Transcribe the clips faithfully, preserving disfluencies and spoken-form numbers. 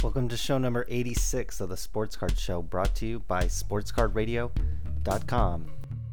Welcome to show number eighty-six of the Sports Card Show, brought to you by sports card radio dot com.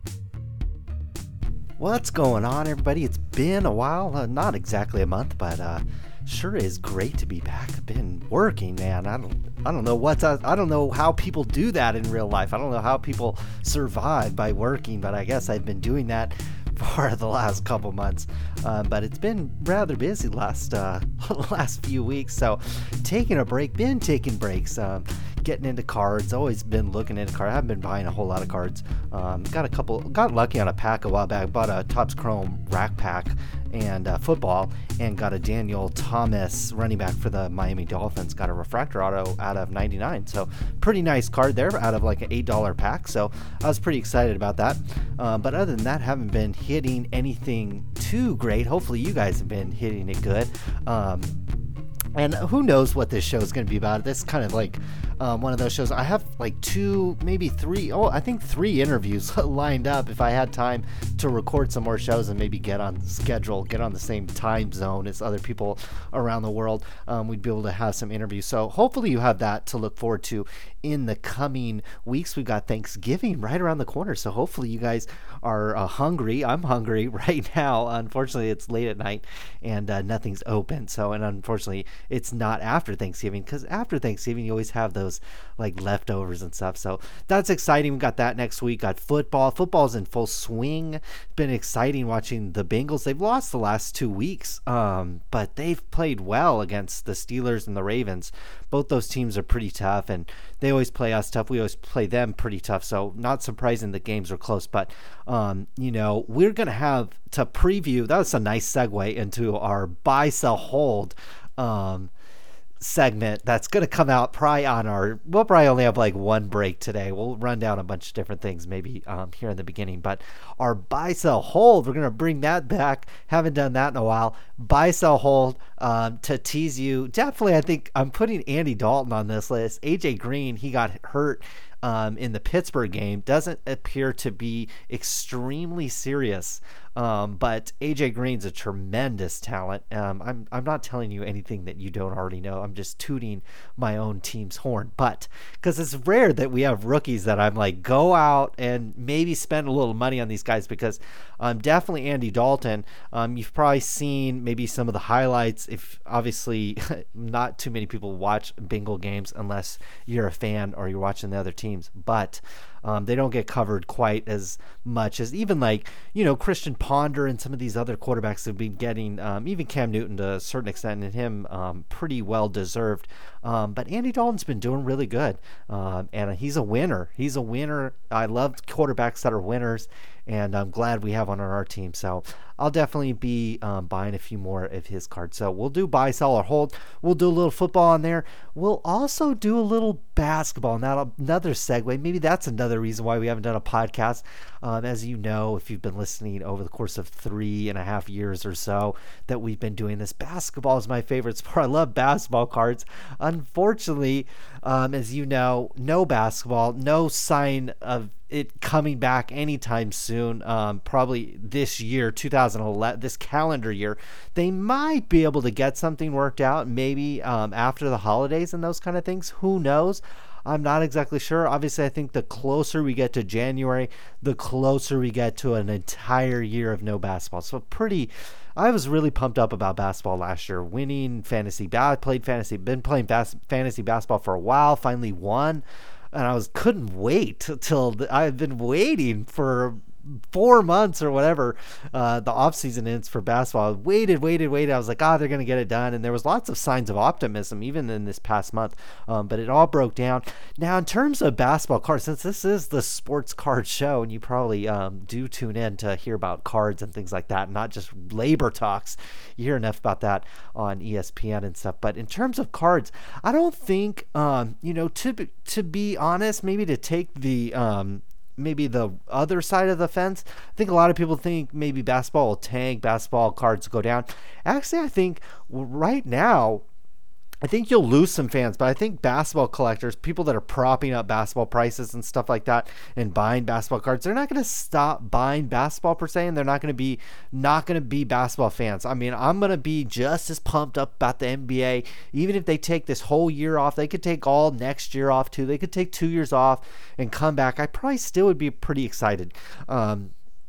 What's going on, everybody? It's been a while, uh, not exactly a month, but uh, sure is great to be back. I've been working, man. I don't, I don't know what's, I, I don't know how people do that in real life. I don't know how people survive by working, but I guess I've been doing that for the last couple months, uh, but it's been rather busy last uh, last few weeks. So taking a break, been taking breaks, um, getting into cards. Always been looking into cards. I haven't been buying a whole lot of cards. Um, got a couple, got lucky on a pack a while back. Bought a Topps Chrome rack pack and uh, football, and got a Daniel Thomas running back for the Miami Dolphins. Got a refractor auto out of ninety-nine. So pretty nice card there out of like an eight dollar pack. So I was pretty excited about that. Um, but other than that, haven't been hitting anything too great. Hopefully you guys have been hitting it good. Um, and who knows what this show is going to be about. This is kind of like um, one of those shows. I have like two, maybe three, oh, I think three interviews lined up if I had time to record some more shows and maybe get on schedule, get on the same time zone as other people around the world. Um, we'd be able to have some interviews. So hopefully you have that to look forward to in the coming weeks. We've got Thanksgiving right around the corner. So hopefully you guys are uh, hungry. I'm hungry right now. Unfortunately, it's late at night and uh, nothing's open. So, and unfortunately, it's not after Thanksgiving, because after Thanksgiving, you always have those like leftovers and stuff. So that's exciting. We got that next week. Got football. Football's in full swing. It's been exciting watching the Bengals. They've lost the last two weeks, um, but they've played well against the Steelers and the Ravens. Both those teams are pretty tough, and they always play us tough. We always play them pretty tough. So not surprising the games are close, but um, you know, we're going to have to preview. That was a nice segue into our buy, sell, hold um segment that's going to come out probably on our, we'll probably only have like one break today. We'll run down a bunch of different things maybe um here in the beginning, but our buy, sell, hold, we're going to bring that back. Haven't done that in a while. Buy, sell, hold, um to tease you. Definitely, I think I'm putting Andy Dalton on this list. A J Green, he got hurt Um, in the Pittsburgh game, doesn't appear to be extremely serious, um, but A J Green's a tremendous talent. Um, I'm I'm not telling you anything that you don't already know. I'm just tooting my own team's horn, but because it's rare that we have rookies that I'm like, go out and maybe spend a little money on these guys, because um, definitely Andy Dalton. Um, you've probably seen maybe some of the highlights. If obviously not too many people watch Bengal games unless you're a fan or you're watching the other team. But um, they don't get covered quite as much as even like, you know, Christian Ponder and some of these other quarterbacks have been getting, um, even Cam Newton to a certain extent, and him um, pretty well deserved. Um, but Andy Dalton's been doing really good, um, and he's a winner. He's a winner. I love quarterbacks that are winners, and I'm glad we have one on our team. So I'll definitely be um, buying a few more of his cards. So we'll do buy, sell, or hold. We'll do a little football on there. We'll also do a little basketball. Now, another segue. Maybe that's another reason why we haven't done a podcast. Um, as you know, if you've been listening over the course of three and a half years or so that we've been doing this, basketball is my favorite sport. I love basketball cards. Unfortunately, um, as you know, no basketball, no sign of it coming back anytime soon. Um, probably this year, two thousand eleven, this calendar year, they might be able to get something worked out, maybe um, after the holidays and those kind of things. Who knows? I'm not exactly sure. Obviously, I think the closer we get to January, the closer we get to an entire year of no basketball. So pretty, I was really pumped up about basketball last year, winning fantasy. I played fantasy, been playing bas- fantasy basketball for a while, finally won. And I was couldn't wait till the, I've been waiting for four months or whatever uh, the off season is for basketball. I waited, waited, waited. I was like, ah, oh, they're going to get it done. And there was lots of signs of optimism even in this past month. Um, but it all broke down. Now, in terms of basketball cards, since this is the sports card show, and you probably um, do tune in to hear about cards and things like that, not just labor talks. You hear enough about that on E S P N and stuff. But in terms of cards, I don't think, um, you know, to, to be honest, maybe to take the, um, maybe the other side of the fence. I think a lot of people think maybe basketball will tank, basketball cards go down. Actually, I think right now I think you'll lose some fans, but I think basketball collectors, people that are propping up basketball prices and stuff like that and buying basketball cards, they're not going to stop buying basketball per se, and they're not going to be not going to be basketball fans. I mean, I'm going to be just as pumped up about the N B A, even if they take this whole year off. They could take all next year off too. They could take two years off and come back. I probably still would be pretty excited. Um,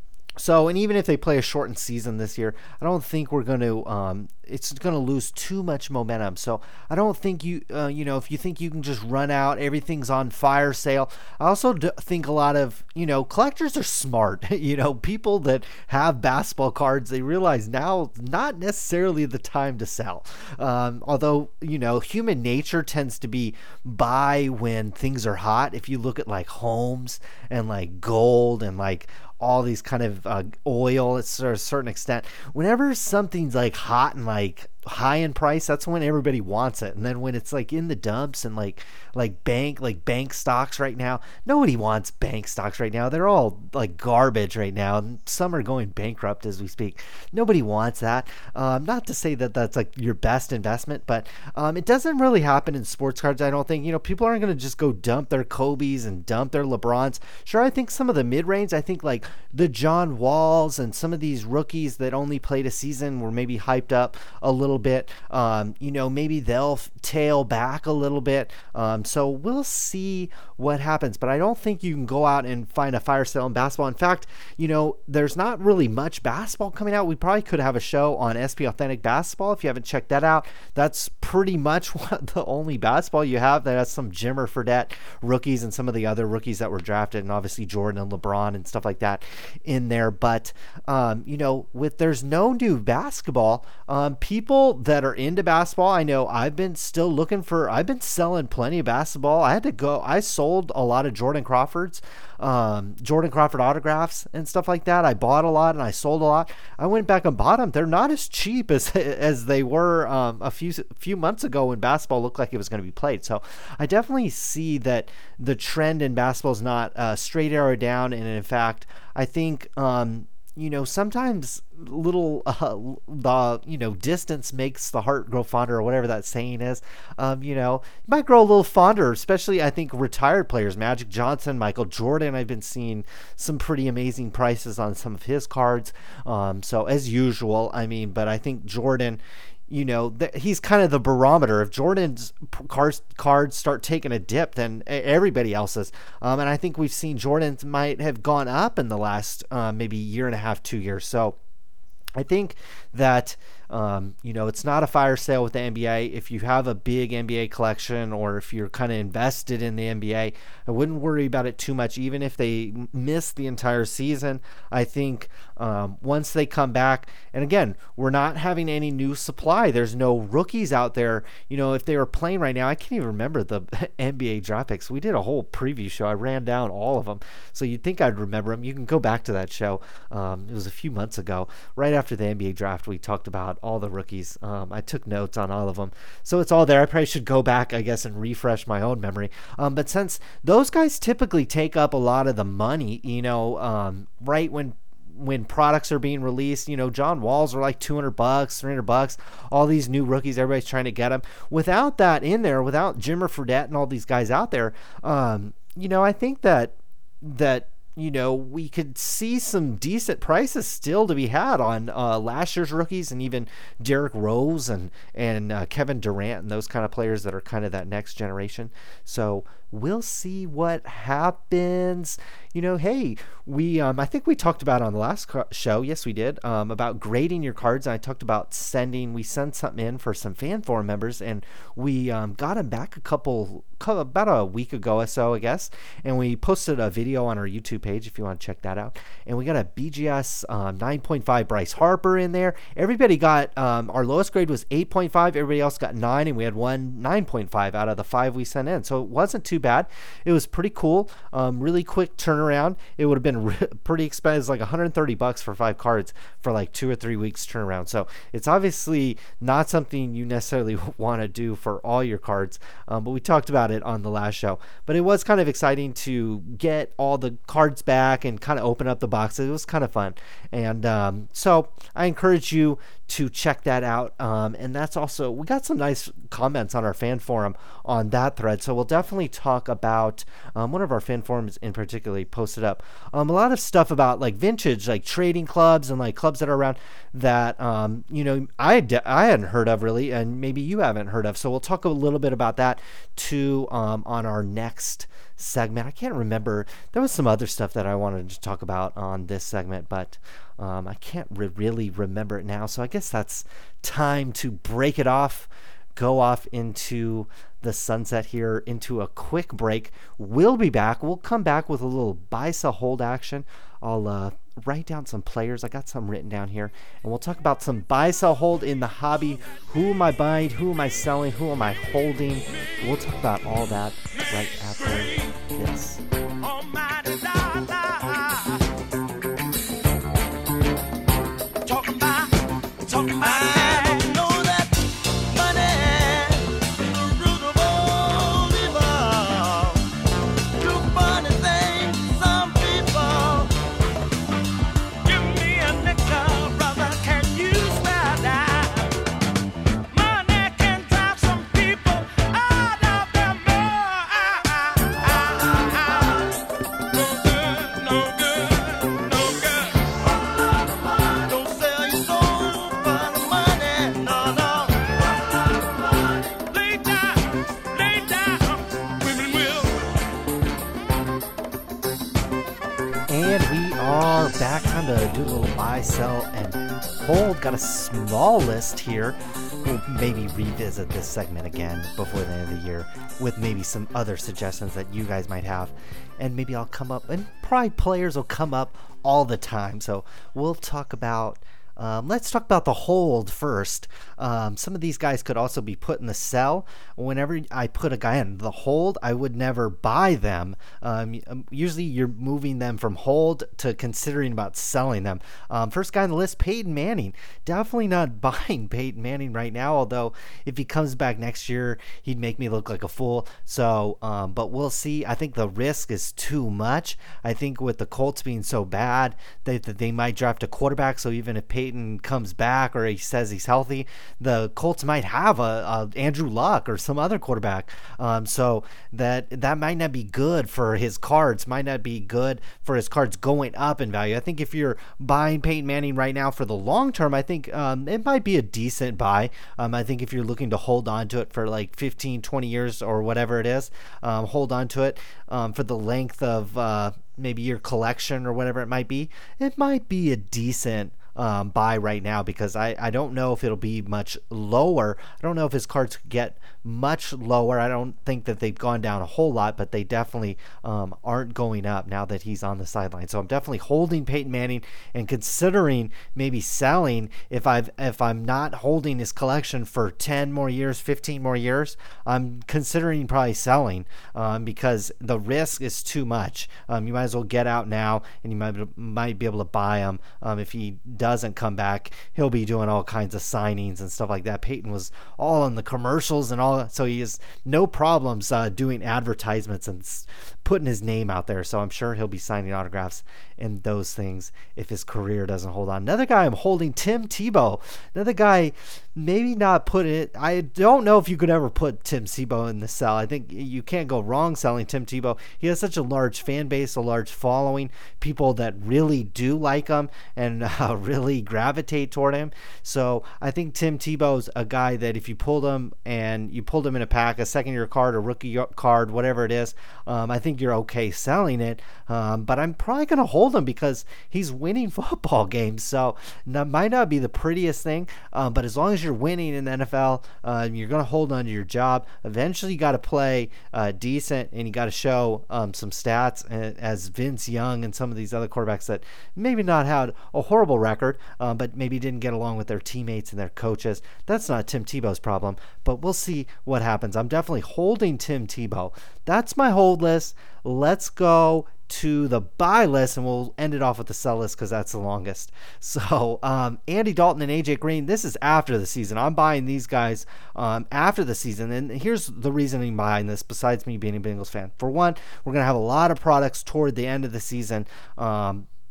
So, and even if they play a shortened season this year, I don't think we're going to, um, it's going to lose too much momentum. So I don't think you, uh, you know, if you think you can just run out, everything's on fire sale. I also do think a lot of, you know, collectors are smart. You know, people that have basketball cards, they realize now not necessarily the time to sell. Um, although, you know, human nature tends to be buy when things are hot. If you look at like homes and like gold and like all these kind of uh, oil to a certain extent, whenever something's like hot and like high in price, that's when everybody wants it. And then when it's like in the dumps and like like bank like bank stocks right now, nobody wants bank stocks right now. They're all like garbage right now, and some are going bankrupt as we speak. Nobody wants that. Um, not to say that that's like your best investment, but um, it doesn't really happen in sports cards, I don't think. You know, people aren't going to just go dump their Kobe's and dump their LeBrons. Sure, I think some of the mid-range, I think like the John Walls and some of these rookies that only played a season were maybe hyped up a little bit. Um, you know, maybe they'll tail back a little bit. Um, so we'll see what happens. But I don't think you can go out and find a fire sale in basketball. In fact, you know, there's not really much basketball coming out. We probably could have a show on S P Authentic Basketball if you haven't checked that out. That's pretty much what the only basketball you have. That has some Jimmer Fredette rookies and some of the other rookies that were drafted, and obviously Jordan and LeBron and stuff like that in there. But um, you know, with there's no new basketball, um, people that are into basketball, I know I've been still looking for, I've been selling plenty of basketball. I had to go, I sold a lot of Jordan Crawfords, um, Jordan Crawford autographs and stuff like that. I bought a lot and I sold a lot. I went back and bought them. They're not as cheap as as they were um, a few few months ago when basketball looked like it was going to be played. So I definitely see that the trend in basketball is not uh, straight arrow down, and in fact, I think um, you know, sometimes little uh, the you know distance makes the heart grow fonder, or whatever that saying is. Um, you know, you might grow a little fonder, especially I think retired players, Magic Johnson, Michael Jordan. I've been seeing some pretty amazing prices on some of his cards. Um, so as usual, I mean, but I think Jordan, you know, th- he's kind of the barometer. If Jordan's cards cards start taking a dip, then everybody else's. Um, and I think we've seen Jordan's might have gone up in the last uh, maybe year and a half, two years. So I think that, um, you know, it's not a fire sale with the N B A. If you have a big N B A collection, or if you're kind of invested in the N B A, I wouldn't worry about it too much, even if they miss the entire season. I think um, once they come back, and again, we're not having any new supply. There's no rookies out there. You know, if they were playing right now, I can't even remember the N B A draft picks. We did a whole preview show. I ran down all of them. So you'd think I'd remember them. You can go back to that show. Um, it was a few months ago, right after the N B A draft. We talked about all the rookies. Um, I took notes on all of them. So it's all there. I probably should go back, I guess, and refresh my own memory. Um, but since those guys typically take up a lot of the money, you know, um, right when when products are being released, you know, John Walls are like two hundred bucks, three hundred bucks, all these new rookies, everybody's trying to get them. Without that in there, without Jimmer Fredette and all these guys out there, um, you know, I think that, that, you know, we could see some decent prices still to be had on uh, last year's rookies, and even Derrick Rose and, and uh, Kevin Durant and those kind of players that are kind of that next generation. So we'll see what happens. You know, hey, we um, I think we talked about on the last show, yes we did, um, about grading your cards. And I talked about sending, we sent something in for some fan forum members, and we um, got them back a couple, about a week ago or so, I guess, and we posted a video on our YouTube page if you want to check that out. And we got a B G S um, nine point five Bryce Harper in there. Everybody got, um, our lowest grade was eight point five, everybody else got nine, and we had one nine point five out of the five we sent in. So it wasn't too bad. It was pretty cool. Um, really quick turnaround. It would have been re- pretty expensive, like one hundred thirty bucks for five cards for like two or three weeks turnaround. So it's obviously not something you necessarily want to do for all your cards. Um, but we talked about it on the last show. But it was kind of exciting to get all the cards back and kind of open up the boxes. It was kind of fun. And um, so I encourage you to check that out. Um, and that's also, we got some nice comments on our fan forum on that thread. So we'll definitely talk about um, one of our fan forums in particular posted up um, a lot of stuff about like vintage, like trading clubs and like clubs that are around that, um, you know, I, de- I hadn't heard of really, and maybe you haven't heard of. So we'll talk a little bit about that too um, on our next segment. I can't remember. There was some other stuff that I wanted to talk about on this segment, but um, I can't re- really remember it now. So I guess that's time to break it off, go off into the sunset here, into a quick break. We'll be back. We'll come back with a little buy, sell, hold action. I'll uh, write down some players. I got some written down here, and we'll talk about some buy, sell, hold in the hobby. Who am I buying? Who am I selling? Who am I holding? We'll talk about all that right after this. Talking about, talking about. Back, time to do a little buy, sell, and hold. Got a small list here. We'll maybe revisit this segment again before the end of the year with maybe some other suggestions that you guys might have, and maybe I'll come up, and probably players will come up all the time. So we'll talk about Um, let's talk about the hold first. Um, some of these guys could also be put in the sell. Whenever I put a guy in the hold, I would never buy them. Um, usually you're moving them from hold to considering about selling them. Um, first guy on the list, Peyton Manning. Definitely not buying Peyton Manning right now, although if he comes back next year, he'd make me look like a fool. So, um, but we'll see. I think the risk is too much. I think with the Colts being so bad, they, that they might draft a quarterback. So even if Peyton Peyton comes back or he says he's healthy, the Colts might have a, a Andrew Luck or some other quarterback. Um, so that that might not be good for his cards, might not be good for his cards going up in value. I think if you're buying Peyton Manning right now for the long term, I think um, it might be a decent buy. Um, I think if you're looking to hold on to it for like fifteen, twenty years or whatever it is, um, hold on to it um, for the length of uh, maybe your collection or whatever it might be, it might be a decent Um, buy right now, because I, I don't know if it'll be much lower. I don't know if his cards get much lower. I don't think that they've gone down a whole lot, but they definitely um, aren't going up now that he's on the sideline. So I'm definitely holding Peyton Manning and considering maybe selling if I've if I'm not holding his collection for ten more years, fifteen more years. I'm considering probably selling um, because the risk is too much. Um, you might as well get out now, and you might might be able to buy him um, if he doesn't come back. He'll be doing all kinds of signings and stuff like that. Peyton was all in the commercials and all, so he has no problems uh, doing advertisements and s- putting his name out there. So I'm sure he'll be signing autographs and those things if his career doesn't hold on. Another guy I'm holding, Tim Tebow. Another guy, maybe not put it. I don't know if you could ever put Tim Tebow in the sell. I think you can't go wrong selling Tim Tebow. He has such a large fan base, a large following, people that really do like him and uh, really gravitate toward him. So I think Tim Tebow's a guy that if you pulled him and you pulled him in a pack, a second year card, a rookie card, whatever it is, um, I think you're okay selling it. Um, but I'm probably going to hold him because he's winning football games. So that might not be the prettiest thing, um, but as long as you're winning in the N F L, uh, you're going to hold on to your job. Eventually you got to play uh, decent, and you got to show um, some stats as Vince Young and some of these other quarterbacks that maybe not had a horrible record, um, but maybe didn't get along with their teammates and their coaches. That's not Tim Tebow's problem, but we'll see what happens. I'm definitely holding Tim Tebow. That's my hold list. Let's go to the buy list, and we'll end it off with the sell list because that's the longest. So um, Andy Dalton and A J Green, this is after the season. I'm buying these guys um, after the season, and here's the reasoning behind this besides me being a Bengals fan. For one, we're going to have a lot of products toward the end of the season. Um,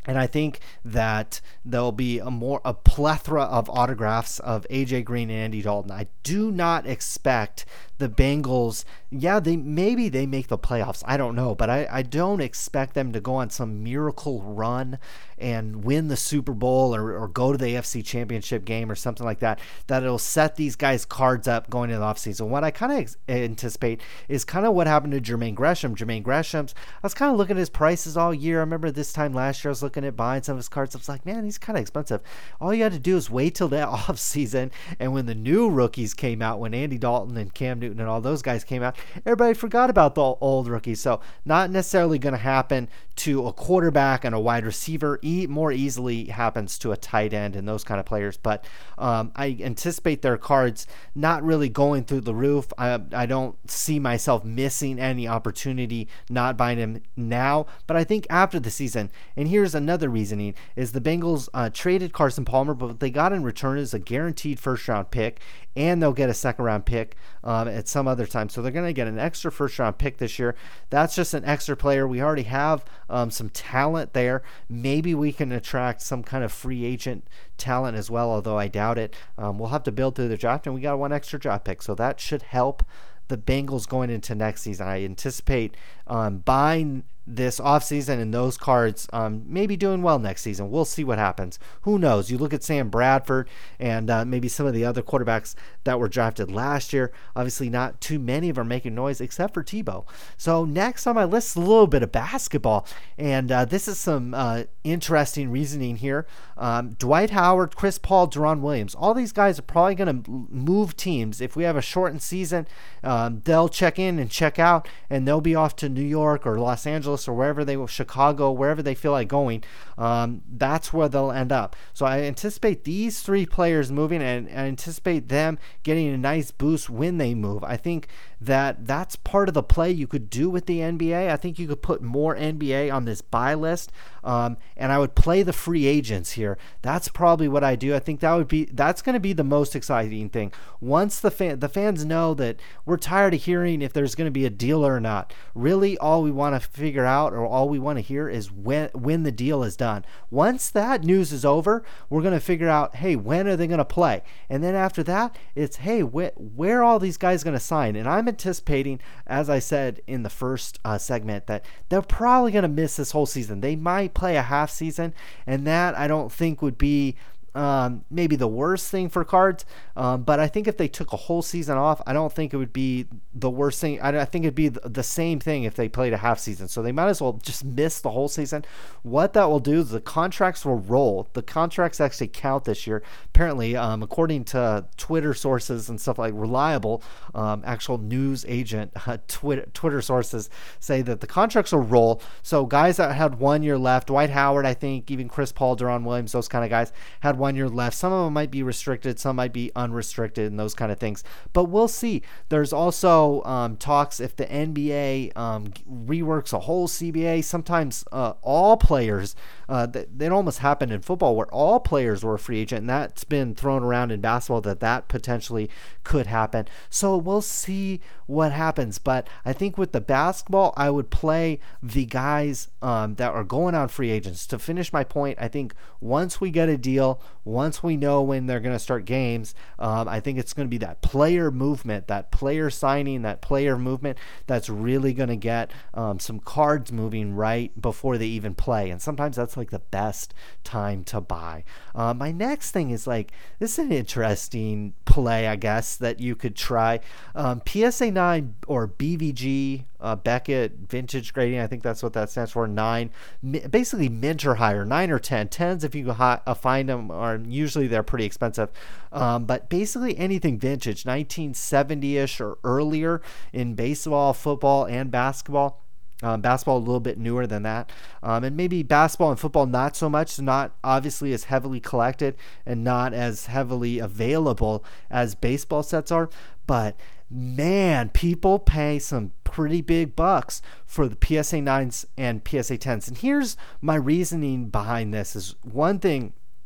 And I think that there'll be a more a plethora of autographs of A J Green and Andy Dalton. I do not expect the Bengals, yeah, they maybe they make the playoffs. I don't know, but I, I don't expect them to go on some miracle run and win the Super Bowl or, or go to the A F C Championship game or something like that, that it'll set these guys' cards up going into the offseason. What I kind of ex- anticipate is kind of what happened to Jermaine Gresham. Jermaine Gresham's, I was kind of looking at his prices all year. I remember this time last year I was looking at buying some of his cards. I was like, man, he's kind of expensive. All you had to do is wait till that offseason, and when the new rookies came out, when Andy Dalton and Cam Newton and all those guys came out, everybody forgot about the old rookies. So not necessarily going to happen to a quarterback and a wide receiver. E- more easily happens to a tight end and those kind of players. But um, I anticipate their cards not really going through the roof. I, I don't see myself missing any opportunity not buying him now. But I think after the season, and here's another reasoning, is the Bengals uh, traded Carson Palmer, but what they got in return is a guaranteed first round pick, and they'll get a second round pick um, at some other time. So they're going to get an extra first round pick this year. That's just an extra player. We already have um, some talent there. Maybe we can attract some kind of free agent talent as well, although I doubt it. Um, we'll have to build through the draft, and we got one extra draft pick. So that should help the Bengals going into next season. I anticipate um, buying this offseason and those cards um, maybe doing well next season. We'll see what happens. Who knows? You look at Sam Bradford and uh, maybe some of the other quarterbacks that were drafted last year. Obviously not too many of them are making noise except for Tebow. So next on my list is a little bit of basketball, and uh, this is some uh, interesting reasoning here. Um, Dwight Howard, Chris Paul, Deron Williams, all these guys are probably going to move teams. If we have a shortened season, um, they'll check in and check out, and they'll be off to New York or Los Angeles or wherever they will, Chicago, wherever they feel like going. Um, that's where they'll end up. So I anticipate these three players moving, and I anticipate them getting a nice boost when they move. I think that that's part of the play you could do with the N B A. I think you could put more N B A on this buy list, um, and I would play the free agents here. That's probably what I do. I think that would be that's going to be the most exciting thing. Once the fan, the fans know that we're tired of hearing if there's going to be a deal or not. Really, all we want to figure out or all we want to hear is when when the deal is done. Once that news is over, we're going to figure out, hey, when are they going to play? And then after that, it's, hey, wh- where are all these guys going to sign? And I'm anticipating, as I said in the first uh, segment, that they're probably going to miss this whole season. They might play a half season, and that I don't think would be Um, maybe the worst thing for cards, um, but I think if they took a whole season off, I don't think it would be the worst thing. I, I think it'd be the same thing if they played a half season. So they might as well just miss the whole season. What that will do is the contracts will roll. The contracts actually count this year. Apparently, um, according to Twitter sources and stuff like reliable, um, actual news agent uh, Twitter, Twitter sources say that the contracts will roll. So guys that had one year left, Dwight Howard, I think, even Chris Paul, Deron Williams, those kind of guys had one year left. Some of them might be restricted, some might be unrestricted, and those kind of things. But we'll see. There's also um, talks if the N B A um, reworks a whole C B A. Sometimes uh, all players, uh, that, that almost happened in football where all players were a free agent, and that's been thrown around in basketball that that potentially could happen. So we'll see what happens. But I think with the basketball, I would play the guys um, that are going on free agents. To finish my point, I think once we get a deal, once we know when they're going to start games, um, I think it's going to be that player movement, that player signing, that player movement that's really going to get um, some cards moving right before they even play. And sometimes that's like the best time to buy. Uh, my next thing is like, this is an interesting play, I guess, that you could try. Um, P S A nine or B V G, uh, Beckett Vintage Grading, I think that's what that stands for, nine, basically mint or higher, nine or ten. Tens, if you uh, find them, are usually they're pretty expensive. Um, but basically anything vintage, nineteen seventy-ish or earlier in baseball, football, and basketball. Um, basketball a little bit newer than that, um, and maybe basketball and football not so much, not obviously as heavily collected and not as heavily available as baseball sets are, but man, people pay some pretty big bucks for the P S A nines and P S A tens. And here's my reasoning behind this is one thing.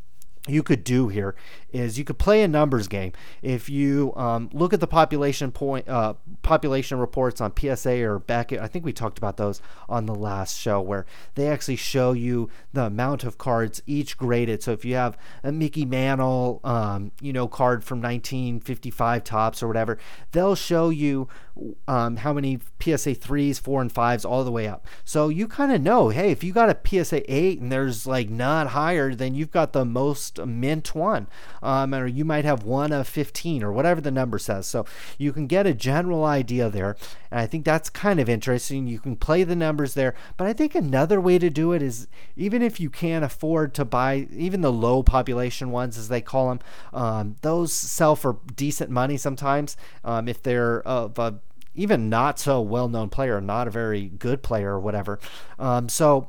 you could do here is you could play a numbers game. If you um, look at the population point, uh, population reports on P S A or Beckett, I think we talked about those on the last show, where they actually show you the amount of cards each graded. So if you have a Mickey Mantle, um, you know, card from nineteen fifty-five tops or whatever, they'll show you um, how many P S A threes, four, and fives all the way up. So you kind of know, hey, if you got a P S A eight and there's like not higher, then you've got the most mint one, um, or you might have one of fifteen or whatever the number says. So you can get a general idea there, and I think that's kind of interesting. You can play the numbers there, but I think another way to do it is, even if you can't afford to buy even the low population ones, as they call them, um, those sell for decent money sometimes, um, if they're of a even not so well-known player, not a very good player or whatever. Um, so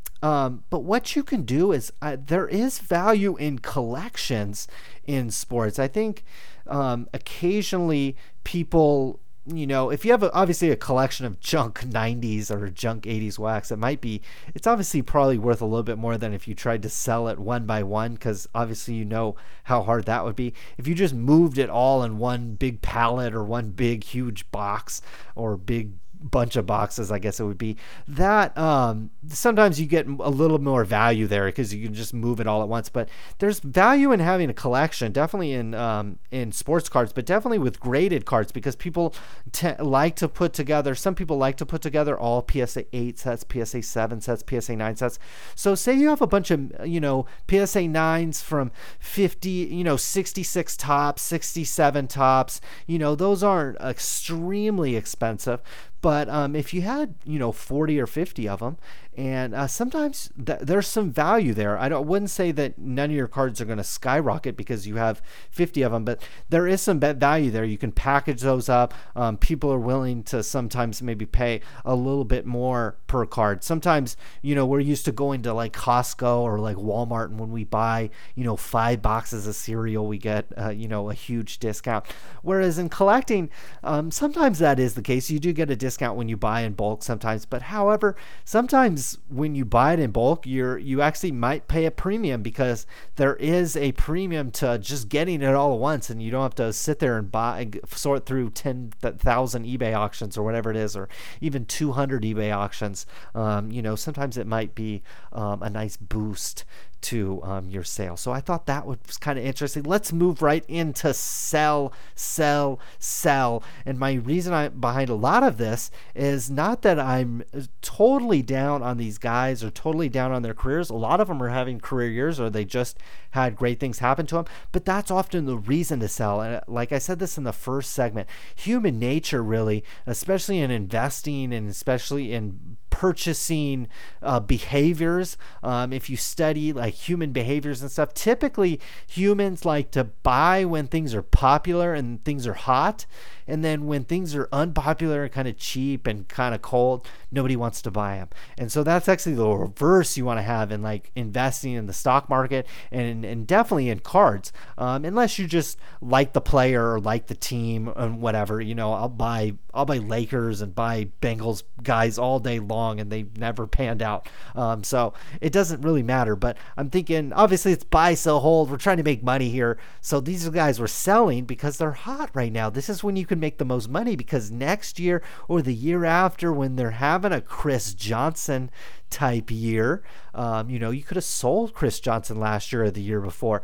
Um, but what you can do is uh, there is value in collections in sports. I think um, occasionally people, you know, if you have a, obviously a collection of junk nineties or junk eighties wax, it might be, it's obviously probably worth a little bit more than if you tried to sell it one by one, because obviously you know how hard that would be. If you just moved it all in one big pallet or one big huge box or big bunch of boxes, I guess it would be, that um sometimes you get a little more value there because you can just move it all at once. But there's value in having a collection, definitely in um in sports cards, but definitely with graded cards, because people te- like to put together some people like to put together all P S A eight sets, P S A seven sets, P S A nine sets. So say you have a bunch of, you know, P S A nines from fifty, you know, sixty-six tops, sixty-seven tops, you know, those aren't extremely expensive. But um, if you had, you know, forty or fifty of them, and uh, sometimes th- there's some value there. I don't wouldn't say that none of your cards are going to skyrocket because you have fifty of them, but there is some value there. You can package those up. Um, people are willing to sometimes maybe pay a little bit more per card. Sometimes, you know, we're used to going to like Costco or like Walmart, and when we buy, you know, five boxes of cereal, we get, uh, you know, a huge discount. Whereas in collecting, um, sometimes that is the case. You do get a discount when you buy in bulk sometimes, but however, sometimes when you buy it in bulk, you're you actually might pay a premium, because there is a premium to just getting it all at once, and you don't have to sit there and buy sort through ten thousand eBay auctions or whatever it is, or even two hundred eBay auctions. Um, you know, sometimes it might be um, a nice boost to um, your sale. So I thought that was kind of interesting. Let's move right into sell, sell, sell. And my reason I, behind a lot of this is not that I'm totally down on these guys or totally down on their careers. A lot of them are having career years, or they just had great things happen to them. But that's often the reason to sell. And like I said this in the first segment, human nature really, especially in investing and especially in purchasing uh, behaviors, um, if you study like human behaviors and stuff, typically humans like to buy when things are popular and things are hot, and then when things are unpopular and kind of cheap and kind of cold, nobody wants to buy them. And so that's actually the reverse you want to have in like investing in the stock market, and, and definitely in cards, um, unless you just like the player or like the team and whatever. You know, I'll buy I'll buy Lakers and buy Bengals guys all day long, and they never panned out. Um, so it doesn't really matter. But I'm thinking, obviously it's buy, sell, hold. We're trying to make money here. So these are guys we're selling because they're hot right now. This is when you can make the most money, because next year or the year after, when they're having a Chris Johnson type year, um, you know, you could have sold Chris Johnson last year or the year before.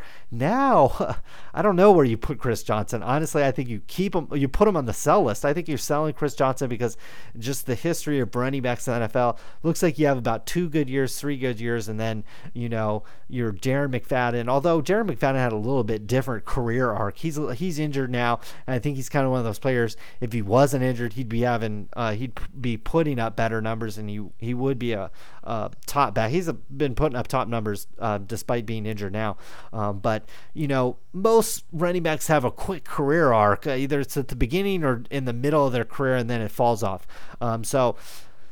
Now, I don't know where you put Chris Johnson. Honestly, I think you keep him, you put him on the sell list. I think you're selling Chris Johnson because just the history of running backs in the N F L looks like you have about two good years, three good years, and then, you know, you're Darren McFadden. Although Darren McFadden had a little bit different career arc. He's he's injured now, and I think he's kind of one of those players. If he wasn't injured, he'd be having, uh, he'd be putting up better numbers, and he he would be a Uh, top back. He's a, been putting up top numbers uh, despite being injured now. Um, but, you know, most running backs have a quick career arc. Uh, either it's at the beginning or in the middle of their career, and then it falls off. Um, so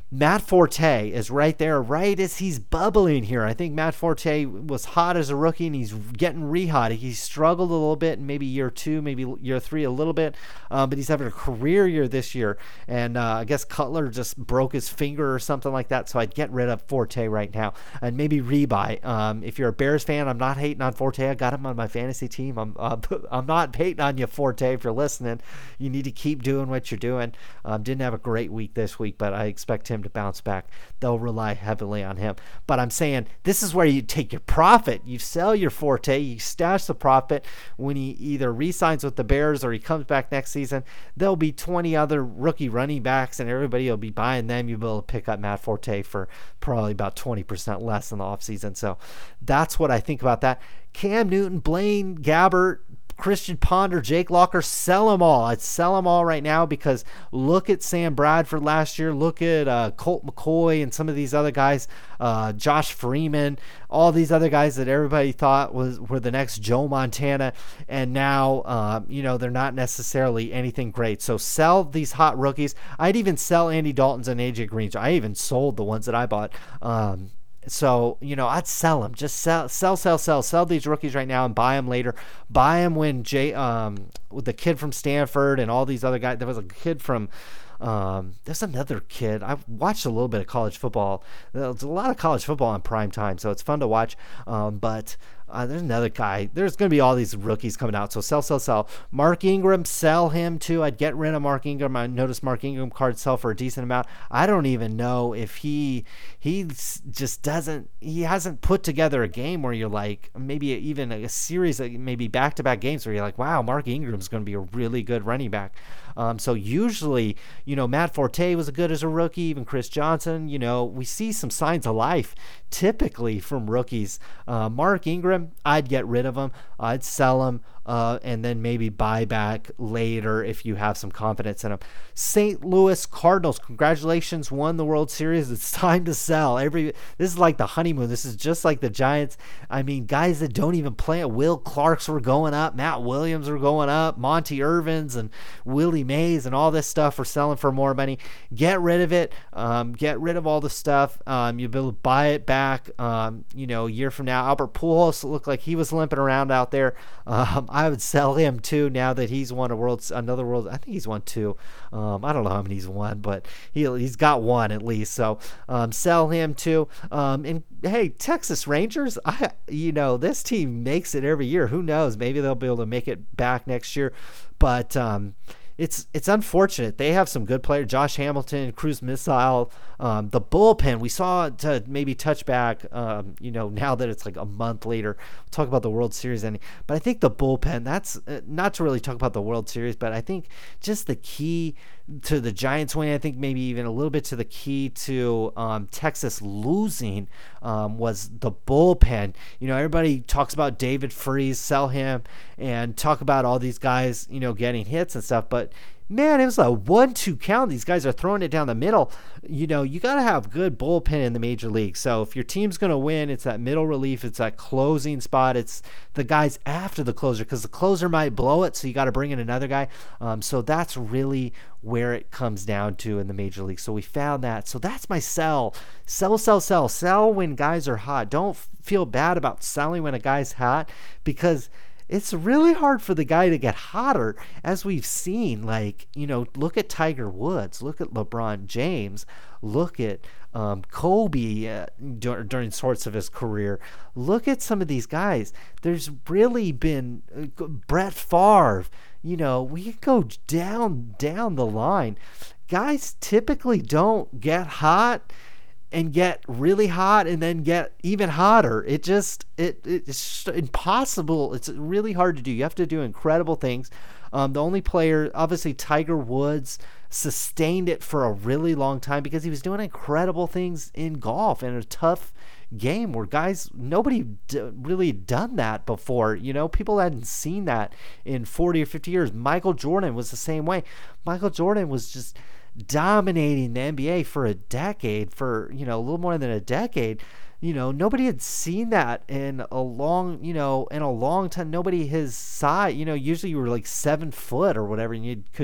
Matt Forte is right there, right as he's bubbling here. I think Matt Forte was hot as a rookie, and he's getting re-hot. He struggled a little bit in maybe year two, maybe year three a little bit, um, but he's having a career year this year. And uh, I guess Cutler just broke his finger or something like that, so I'd get rid of Forte right now and maybe rebuy. Um, if you're a Bears fan, I'm not hating on Forte. I got him on my fantasy team. I'm uh, I'm not hating on you, Forte. If you're listening, you need to keep doing what you're doing. Um, didn't have a great week this week, but I expect him to bounce back. They'll rely heavily on him. But I'm saying this is where you take your profit. You sell your Forte, you stash the profit. When he either re-signs with the Bears or he comes back next season, there'll be twenty other rookie running backs, and everybody will be buying them. You'll be able to pick up Matt Forte for probably about twenty percent less in the offseason. So that's what I think about that. Cam Newton, Blaine Gabbert, Christian Ponder, Jake Locker, sell them all. I'd sell them all right now, because look at Sam Bradford last year. Look at uh, Colt McCoy and some of these other guys, uh, Josh Freeman, all these other guys that everybody thought was were the next Joe Montana, and now um, you know they're not necessarily anything great. So sell these hot rookies. I'd even sell Andy Dalton's and A J Green's. I even sold the ones that I bought. Um, So, you know, I'd sell them. Just sell, sell, sell, sell, sell these rookies right now and buy them later. Buy them when Jay, um, with the kid from Stanford and all these other guys. There was a kid from, um, there's another kid. I've watched a little bit of college football. There's a lot of college football on prime time, so it's fun to watch. Um, but Uh, there's another guy. There's going to be all these rookies coming out. So sell, sell, sell. Mark Ingram, sell him too. I'd get rid of Mark Ingram. I noticed Mark Ingram cards sell for a decent amount. I don't even know if he he just doesn't. He hasn't put together a game where you're like, maybe even a series of maybe back-to-back games where you're like, wow, Mark Ingram's going to be a really good running back. Um, so usually, you know, Matt Forte was good as a rookie, even Chris Johnson. You know, we see some signs of life typically from rookies. Uh, Mark Ingram, I'd get rid of him. I'd sell him. Uh, and then maybe buy back later if you have some confidence in them. Saint Louis Cardinals, congratulations, won the World Series. It's time to sell. Every This is like the honeymoon. This is just like the Giants. I mean, guys that don't even play it. Will Clarks were going up. Matt Williams were going up. Monty Irvins and Willie Mays and all this stuff were selling for more money. Get rid of it. Um, get rid of all the stuff. Um, you'll be able to buy it back, um, you know, a year from now. Albert Pujols looked like he was limping around out there. Um, I would sell him too now that he's won a world, another world. I think he's won two. Um, I don't know how many he's won, but he he's got one at least. So um, sell him too. Um, and hey, Texas Rangers, I you know this team makes it every year. Who knows? Maybe they'll be able to make it back next year, but. Um, It's it's unfortunate. They have some good players. Josh Hamilton, Cruz Missile, um, the bullpen. We saw to maybe touch back, um, you know, now that it's like a month later. We'll talk about the World Series ending. But I think the bullpen, that's uh, not to really talk about the World Series, but I think just the key to the Giants winning, I think maybe even a little bit to the key to um, Texas losing um, was the bullpen. You know, everybody talks about David Freese, sell him, and talk about all these guys, you know, getting hits and stuff, but man, it was a one two count. These guys are throwing it down the middle. You know, you got to have good bullpen in the major league. So if your team's going to win, it's that middle relief. It's that closing spot. It's the guys after the closer, because the closer might blow it, so you got to bring in another guy. Um, so that's really where it comes down to in the major league. So we found that. So that's my sell. Sell, sell, sell. Sell when guys are hot. Don't feel bad about selling when a guy's hot, because it's really hard for the guy to get hotter, as we've seen. Like, you know, look at Tiger Woods, look at LeBron James, look at um, Kobe uh, dur- during sorts of his career. Look at some of these guys. There's really been uh, Brett Favre. You know, we can go down down the line. Guys typically don't get hot and get really hot and then get even hotter. It just it it's impossible. It's really hard to do. You have to do incredible things. Um, the only player, obviously Tiger Woods, sustained it for a really long time because he was doing incredible things in golf and a tough game where guys, nobody d- really done that before. You know, people hadn't seen that in forty or fifty years. Michael Jordan was the same way. Michael Jordan was just dominating the N B A for a decade, for, you know, a little more than a decade. You know, nobody had seen that in a long, you know, in a long time. Nobody his size, you know, usually you were like seven foot or whatever, and you could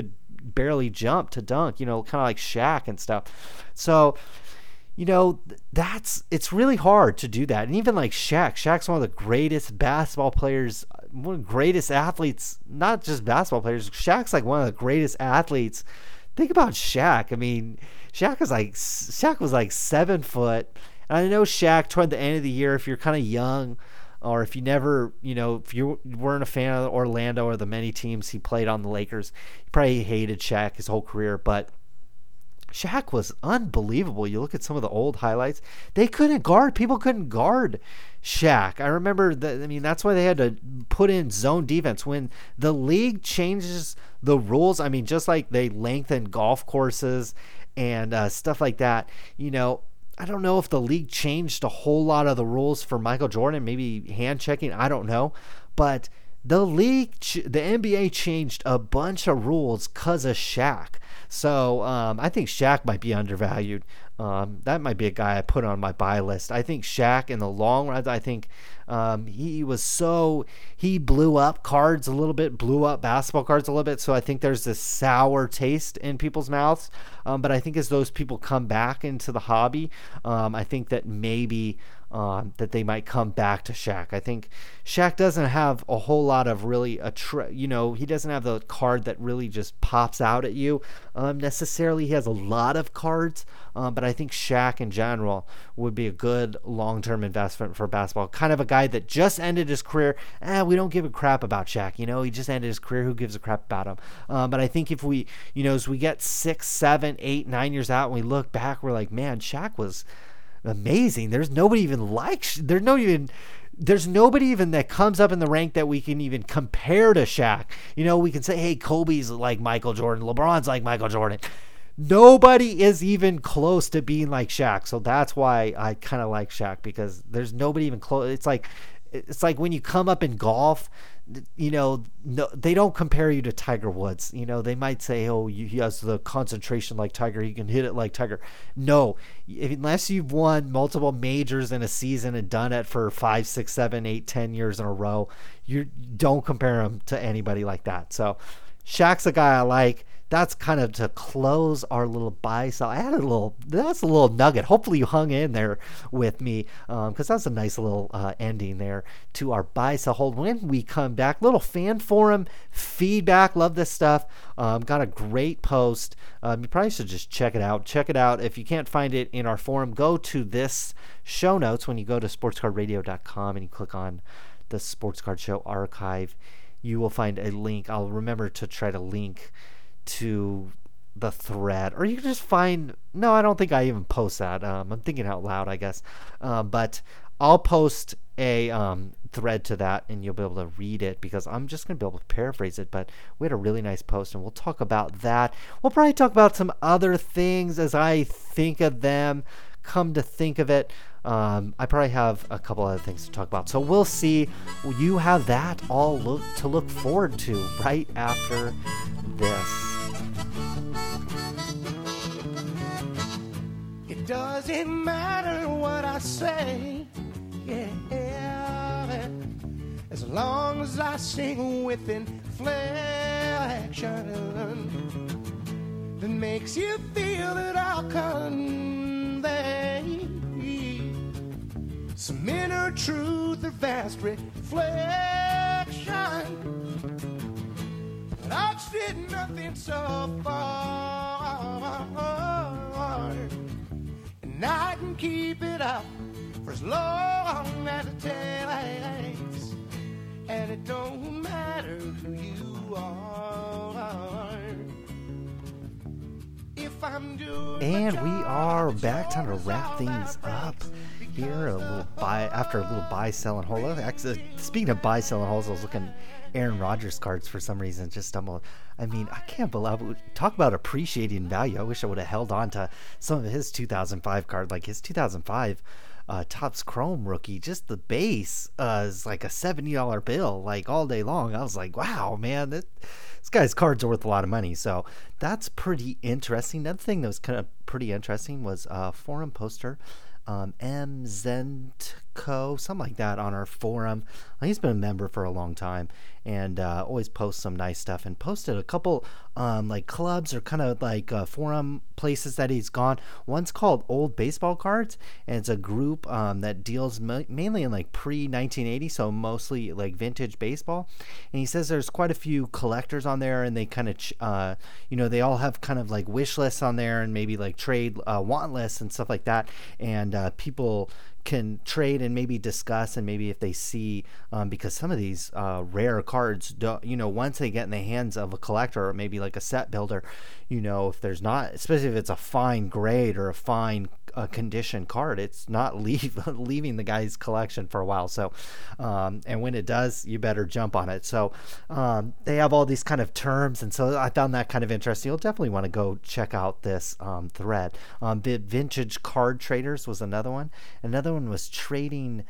barely jump to dunk, you know, kind of like Shaq and stuff. So, you know, that's, it's really hard to do that. And even like Shaq, Shaq's one of the greatest basketball players, one of the greatest athletes, not just basketball players. Shaq's like one of the greatest athletes. Think about Shaq. I mean, Shaq is like, Shaq was like seven foot. And I know Shaq toward the end of the year, if you're kind of young, or if you never, you know, if you weren't a fan of Orlando or the many teams he played on the Lakers, you probably hated Shaq his whole career. But Shaq was unbelievable. You look at some of the old highlights, they couldn't guard. People couldn't guard Shaq. I remember that. I mean, that's why they had to put in zone defense. When the league changes the rules, I mean, just like they lengthen golf courses and uh, stuff like that, you know, I don't know if the league changed a whole lot of the rules for Michael Jordan, maybe hand checking. I don't know. But the league, the N B A changed a bunch of rules because of Shaq. So um, I think Shaq might be undervalued. Um, that might be a guy I put on my buy list. I think Shaq in the long run, I think um, he was so, he blew up cards a little bit, blew up basketball cards a little bit. So I think there's this sour taste in people's mouths. Um, but I think as those people come back into the hobby, um, I think that maybe um, that they might come back to Shaq. I think Shaq doesn't have a whole lot of really, attra- you know, he doesn't have the card that really just pops out at you um, necessarily. He has a lot of cards, um, but I think Shaq in general would be a good long-term investment for basketball. Kind of a guy that just ended his career. Eh, we don't give a crap about Shaq. You know, he just ended his career. Who gives a crap about him? Um, but I think if we, you know, as we get six, seven, eight, nine years out and we look back, we're like, man, Shaq was amazing. There's nobody even like, there's no even, there's nobody even that comes up in the rank that we can even compare to Shaq. You know, we can say, hey, Kobe's like Michael Jordan. LeBron's like Michael Jordan. Nobody is even close to being like Shaq. So that's why I kind of like Shaq, because there's nobody even close. It's like, it's like when you come up in golf, you know, no, they don't compare you to Tiger Woods. You know, they might say, oh, he has the concentration like Tiger. He can hit it like Tiger. No, if, unless you've won multiple majors in a season and done it for five, six, seven, eight, ten years in a row, you don't compare him to anybody like that. So Shaq's a guy I like. That's kind of to close our little buy sell. I had a little, that's a little nugget. Hopefully you hung in there with me, um, because that's a nice little uh, ending there to our buy sell hold. When we come back, little fan forum feedback. Love this stuff. Um, got a great post. Um, you probably should just check it out. Check it out. If you can't find it in our forum, go to this show notes when you go to sports card radio dot com and you click on the Sports Card Show archive. You will find a link. I'll remember to try to link to the thread, or you can just find, no, I don't think I even post that. Um, I'm thinking out loud, I guess. Um, but I'll post a um, thread to that and you'll be able to read it, because I'm just going to be able to paraphrase it. But we had a really nice post and we'll talk about that. We'll probably talk about some other things as I think of them. Come to think of it, um, I probably have a couple other things to talk about. So we'll see. You have that all look to look forward to right after this. It doesn't matter what I say, yeah, as long as I sing with inflection that makes you feel that I'll convey some inner truth or vast reflection. But I've said nothing so far, and I can keep it up for as long as it takes, and it don't matter who you are. If I'm doing and we are back, time to wrap things up here. A little buy after a little buy, sell, and hold. Actually, speaking of buy, sell, and holds, I was looking Aaron Rodgers cards for some reason. Just stumbled. I mean, I can't believe it. Talk about appreciating value. I wish I would have held on to some of his two thousand five card, like his two thousand five uh, Topps Chrome rookie. Just the base uh, is like a seventy dollar bill, like all day long. I was like, wow, man, that, this guy's cards are worth a lot of money. So that's pretty interesting. Another thing that was kind of pretty interesting was a forum poster. Um, M. Zent Co, something like that, on our forum. He's been a member for a long time, and uh, always posts some nice stuff, and posted a couple um, like clubs or kind of like uh, forum places that he's gone. One's called Old Baseball Cards, and it's a group um, that deals ma- mainly in like pre nineteen eighty, so mostly like vintage baseball. And he says there's quite a few collectors on there, and they kind of, uh, you know, they all have kind of like wish lists on there, and maybe like trade uh, want lists and stuff like that. And uh, people can trade and maybe discuss, and maybe if they see, um, because some of these uh, rare cards, don't, you know, once they get in the hands of a collector or maybe like a set builder, you know, if there's not, especially if it's a fine grade or a fine uh, condition card, it's not leave, leaving the guy's collection for a while. So, um, and when it does, you better jump on it. So um, they have all these kind of terms, and so I found that kind of interesting. You'll definitely want to go check out this um, thread. Um, Vintage Card Traders was another one. Another one was Trading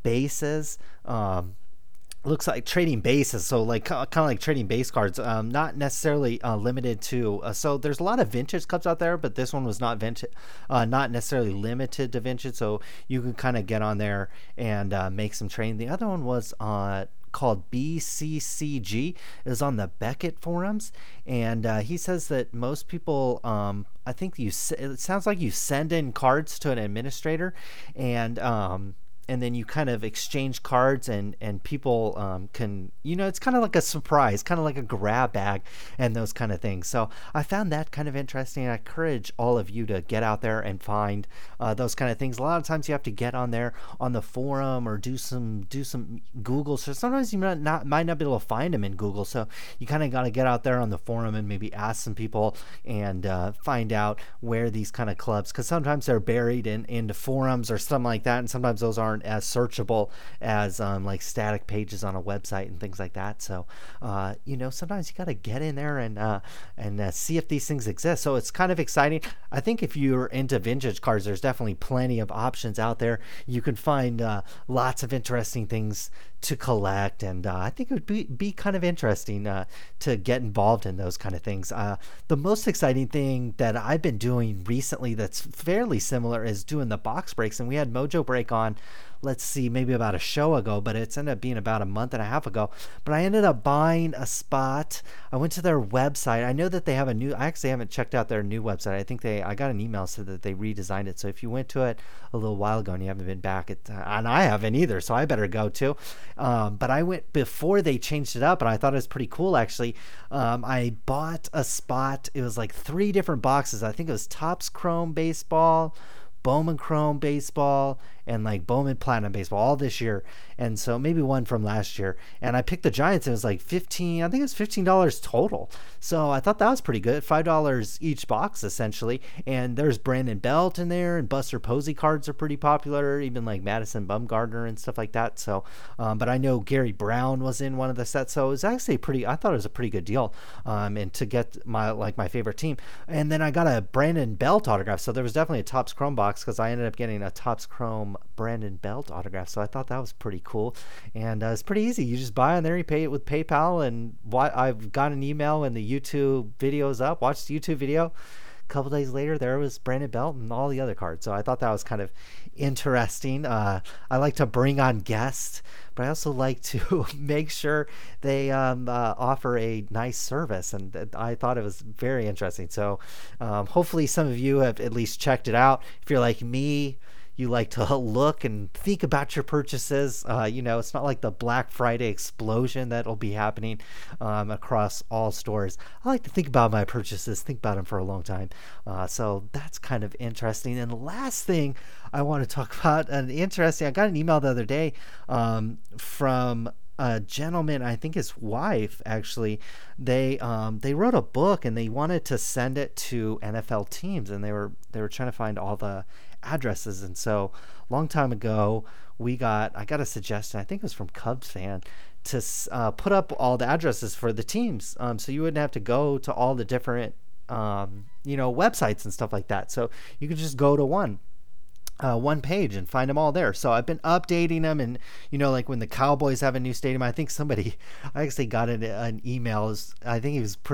Bases. Um, looks like trading bases, so like kind of like trading base cards, um, not necessarily uh, limited to. Uh, so there's a lot of vintage cups out there, but this one was not vintage, uh, not necessarily limited to vintage. So you can kind of get on there and uh, make some trading. The other one was uh, called B C C G. It was on the Beckett forums, and uh, he says that most people, um, I think you, it sounds like you send in cards to an administrator, and um, and then you kind of exchange cards, and and people um, can, you know, it's kind of like a surprise, kind of like a grab bag and those kind of things. So I found that kind of interesting. I encourage all of you to get out there and find uh, those kind of things. A lot of times you have to get on there on the forum or do some do some Google. So sometimes you might not might not be able to find them in Google. So you kind of got to get out there on the forum and maybe ask some people and uh, find out where these kind of clubs, because sometimes they're buried in into forums or something like that, and sometimes those aren't as searchable as um, like static pages on a website and things like that. So uh, you know, sometimes you got to get in there and uh, and uh, see if these things exist. So it's kind of exciting. I think if you're into vintage cards, there's definitely plenty of options out there. You can find uh, lots of interesting things to collect, and uh, I think it would be, be kind of interesting uh, to get involved in those kind of things. Uh, the most exciting thing that I've been doing recently that's fairly similar is doing the box breaks, and we had Mojo Break on, let's see, maybe about a show ago, but it's ended up being about a month and a half ago. But I ended up buying a spot. I went to their website. I know that they have a new, I actually haven't checked out their new website. I think they, I got an email so that they redesigned it. So if you went to it a little while ago and you haven't been back, it, uh, and I haven't either, so I better go too. Um, but I went before they changed it up, and I thought it was pretty cool, actually. Um, I bought a spot. It was like three different boxes. I think it was Topps Chrome Baseball, Bowman Chrome Baseball, and like Bowman Platinum Baseball, all this year. And so maybe one from last year. And I picked the Giants, and it was like fifteen, I think it was fifteen dollars total. So I thought that was pretty good. five dollars each box, essentially. And there's Brandon Belt in there, and Buster Posey cards are pretty popular, even like Madison Bumgarner and stuff like that. So, um, but I know Gary Brown was in one of the sets. So it was actually pretty, I thought it was a pretty good deal. Um, and to get my, like my favorite team. And then I got a Brandon Belt autograph. So there was definitely a Topps Chrome box, because I ended up getting a Topps Chrome Brandon Belt autograph. So I thought that was pretty cool. And uh, it's pretty easy. You just buy on there, you pay it with PayPal, and why I've got an email when the YouTube video is up, watched the YouTube video. A couple days later, there was Brandon Belt and all the other cards. So I thought that was kind of interesting. Uh, I like to bring on guests, but I also like to make sure they um, uh, offer a nice service, and I thought it was very interesting. So um, hopefully some of you have at least checked it out. If you're like me, you like to look and think about your purchases. Uh, you know, it's not like the Black Friday explosion that'll be happening um, across all stores. I like to think about my purchases, think about them for a long time. Uh, so that's kind of interesting. And the last thing I want to talk about, an interesting, I got an email the other day um, from a gentleman, I think his wife actually, they um they wrote a book, and they wanted to send it to N F L teams, and they were they were trying to find all the addresses. And so a long time ago, we got I got a suggestion, I think it was from Cubs fan, to uh, put up all the addresses for the teams, um, so you wouldn't have to go to all the different um, you know websites and stuff like that. So you could just go to one Uh, one page and find them all there. So I've been updating them, and you know, like when the Cowboys have a new stadium, I think somebody, I actually got an, an email. I think he was pretty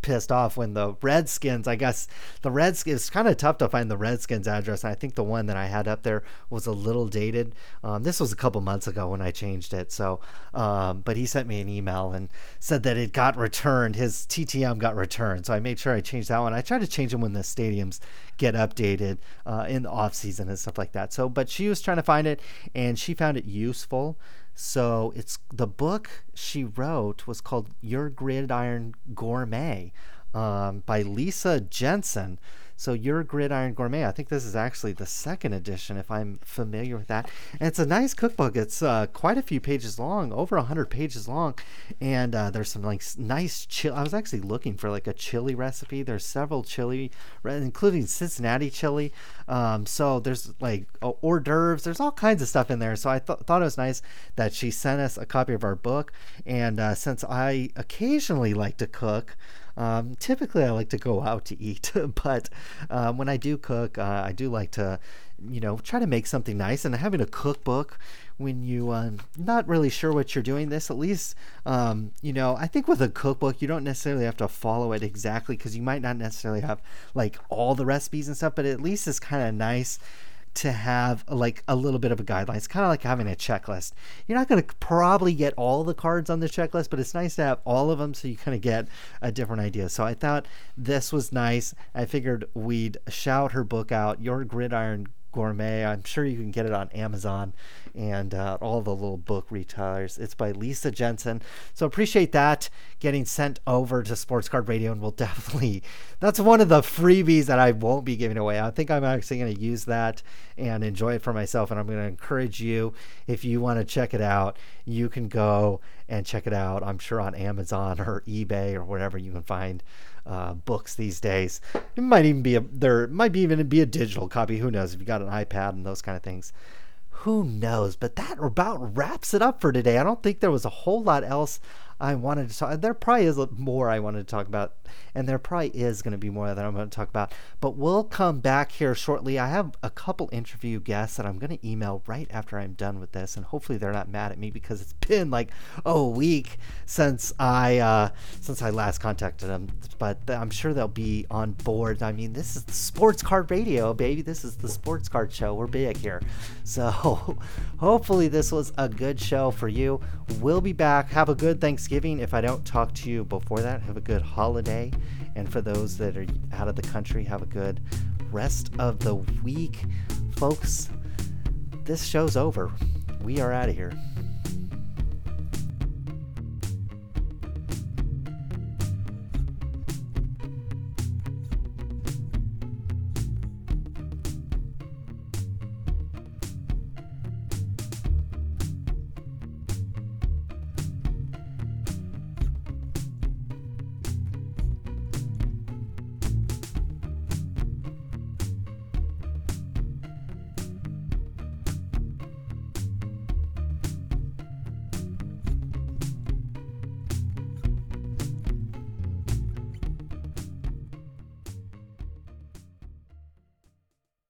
pissed off when the Redskins, I guess the Redskins, it's kind of tough to find the Redskins address. And I think the one that I had up there was a little dated. Um, this was a couple months ago when I changed it. So, um, but he sent me an email and said that it got returned. His T T M got returned. So I made sure I changed that one. I try to change them when the stadiums get updated uh, in the off season and stuff like that. So, but she was trying to find it and she found it useful. So it's the book she wrote was called Your Gridiron Gourmet um, by Lisa Jensen. So Your Gridiron Gourmet. I think this is actually the second edition, if I'm familiar with that. And it's a nice cookbook. It's uh, quite a few pages long, over one hundred pages long. And uh, there's some like nice chili. I was actually looking for like a chili recipe. There's several chili, including Cincinnati chili. Um, so there's like hors d'oeuvres. There's all kinds of stuff in there. So I th- thought it was nice that she sent us a copy of our book. And uh, since I occasionally like to cook, Um, typically I like to go out to eat, but um, when I do cook, uh, I do like to, you know, try to make something nice. And having a cookbook when you uh, not really sure what you're doing, this at least, um, you know, I think with a cookbook, you don't necessarily have to follow it exactly because you might not necessarily have like all the recipes and stuff, but at least it's kind of nice to have like a little bit of a guideline. It's kind of like having a checklist. You're not going to probably get all the cards on the checklist, but it's nice to have all of them so you kind of get a different idea. So I thought this was nice. I figured we'd shout her book out, Your Gridiron Gourmet. I'm sure you can get it on Amazon and uh, all the little book retailers. It's by Lisa Jensen. So appreciate that getting sent over to Sports Card Radio, and we'll definitely, that's one of the freebies that I won't be giving away. I think I'm actually going to use that and enjoy it for myself, and I'm going to encourage you, if you want to check it out, you can go and check it out. I'm sure on Amazon or eBay or wherever you can find Uh, books these days. It might even be a there might be even be a digital copy. Who knows if you got an iPad and those kind of things. Who knows? But that about wraps it up for today. I don't think there was a whole lot else I wanted to talk. There probably is more I wanted to talk about, and there probably is going to be more that I'm going to talk about. But we'll come back here shortly. I have a couple interview guests that I'm going to email right after I'm done with this, and hopefully they're not mad at me because it's been like a week since I uh, since I last contacted them. But I'm sure they'll be on board. I mean, this is the Sports Card Radio, baby. This is the Sports Card Show. We're big here, so hopefully this was a good show for you. We'll be back. Have a good Thanksgiving. If I don't talk to you before that, have a good holiday. And for those that are out of the country, have a good rest of the week. Folks, this show's over. We are out of here.